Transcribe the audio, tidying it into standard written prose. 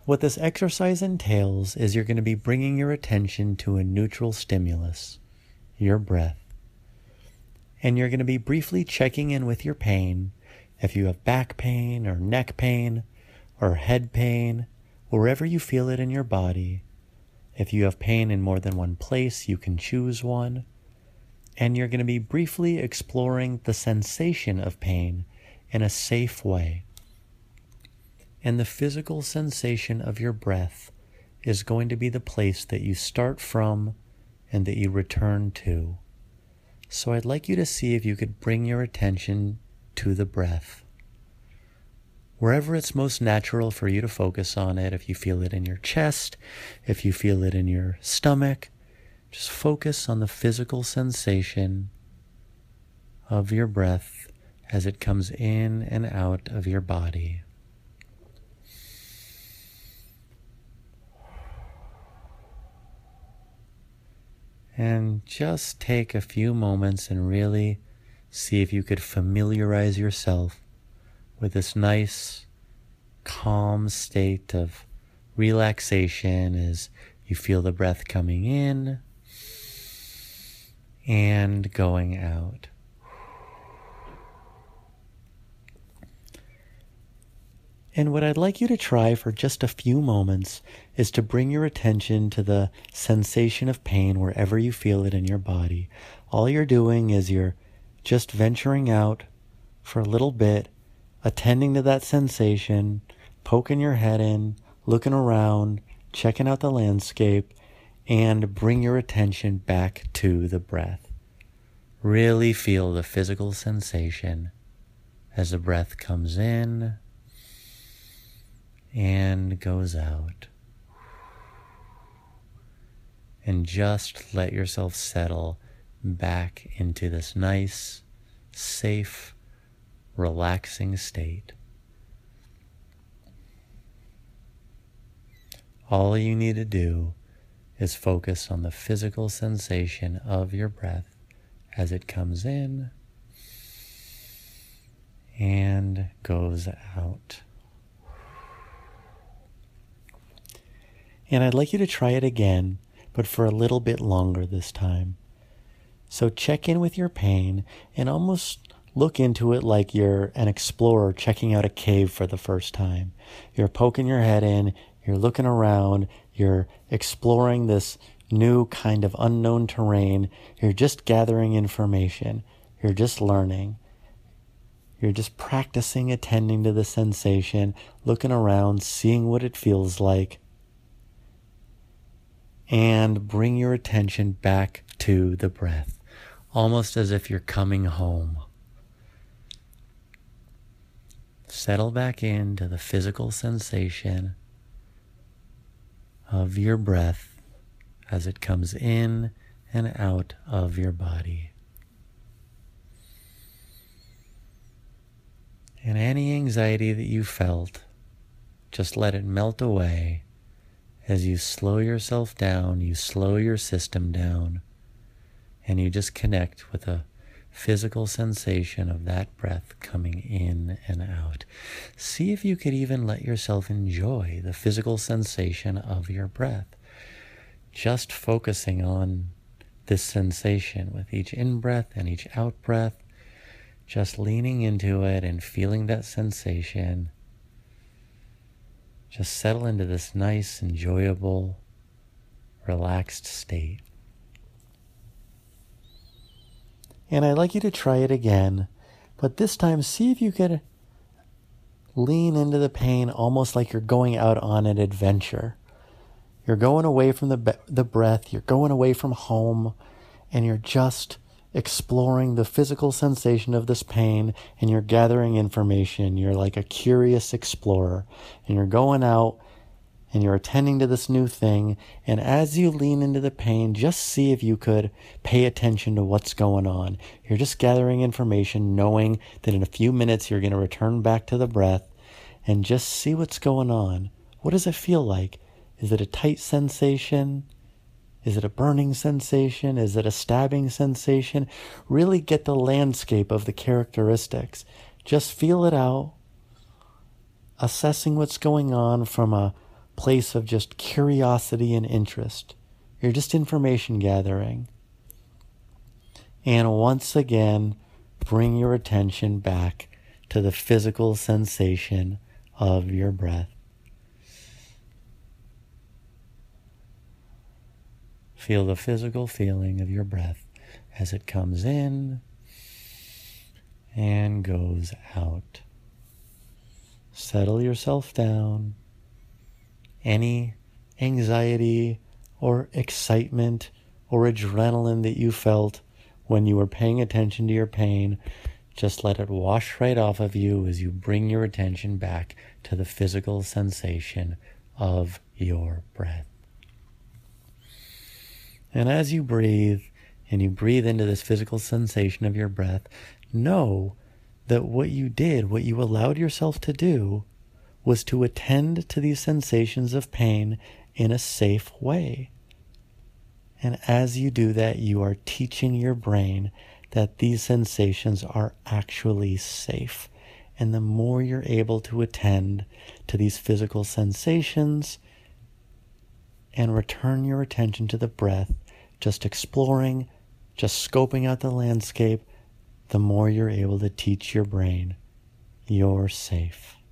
What this exercise entails is you're going to be bringing your attention to a neutral stimulus, your breath. And you're going to be briefly checking in with your pain. If you have back pain or neck pain or head pain, wherever you feel it in your body. If you have pain in more than one place, you can choose one. And you're going to be briefly exploring the sensation of pain in a safe way. And the physical sensation of your breath is going to be the place that you start from and that you return to. So I'd like you to see if you could bring your attention to the breath. Wherever it's most natural for you to focus on it, if you feel it in your chest, if you feel it in your stomach, just focus on the physical sensation of your breath as it comes in and out of your body. And just take a few moments and really see if you could familiarize yourself with this nice, calm state of relaxation as you feel the breath coming in and going out. And what I'd like you to try for just a few moments is to bring your attention to the sensation of pain wherever you feel it in your body. All you're doing is you're just venturing out for a little bit, attending to that sensation, poking your head in, looking around, checking out the landscape, and bring your attention back to the breath. Really feel the physical sensation as the breath comes in and goes out. And just let yourself settle back into this nice, safe, relaxing state. All you need to do is focus on the physical sensation of your breath as it comes in and goes out. And I'd like you to try it again, but for a little bit longer this time. So check in with your pain and almost look into it like you're an explorer checking out a cave for the first time. You're poking your head in, you're looking around, you're exploring this new kind of unknown terrain. You're just gathering information. You're just learning. You're just practicing attending to the sensation, looking around, seeing what it feels like. And bring your attention back to the breath, almost as if you're coming home. Settle back into the physical sensation of your breath as it comes in and out of your body. And any anxiety that you felt, just let it melt away as you slow yourself down, you slow your system down, and you just connect with a physical sensation of that breath coming in and out. See if you could even let yourself enjoy the physical sensation of your breath. Just focusing on this sensation with each in-breath and each out-breath, just leaning into it and feeling that sensation. Just settle into this nice, enjoyable, relaxed state. And I'd like you to try it again, but this time see if you could lean into the pain almost like you're going out on an adventure. You're going away from the breath, you're going away from home, and you're just exploring the physical sensation of this pain, and you're gathering information. You're like a curious explorer, and you're going out and you're attending to this new thing. And as you lean into the pain, just see if you could pay attention to what's going on. You're just gathering information, knowing that in a few minutes you're going to return back to the breath, and just see what's going on. What does it feel like? Is it a tight sensation? Is it a burning sensation? Is it a stabbing sensation? Really get the landscape of the characteristics. Just feel it out, assessing what's going on from a place of just curiosity and interest. You're just information gathering. And once again, bring your attention back to the physical sensation of your breath. Feel the physical feeling of your breath as it comes in and goes out. Settle yourself down. Any anxiety or excitement or adrenaline that you felt when you were paying attention to your pain, just let it wash right off of you as you bring your attention back to the physical sensation of your breath. And as you breathe, and you breathe into this physical sensation of your breath, know that what you did, what you allowed yourself to do, was to attend to these sensations of pain in a safe way. And as you do that, you are teaching your brain that these sensations are actually safe. And the more you're able to attend to these physical sensations and return your attention to the breath, just exploring, just scoping out the landscape, the more you're able to teach your brain, you're safe.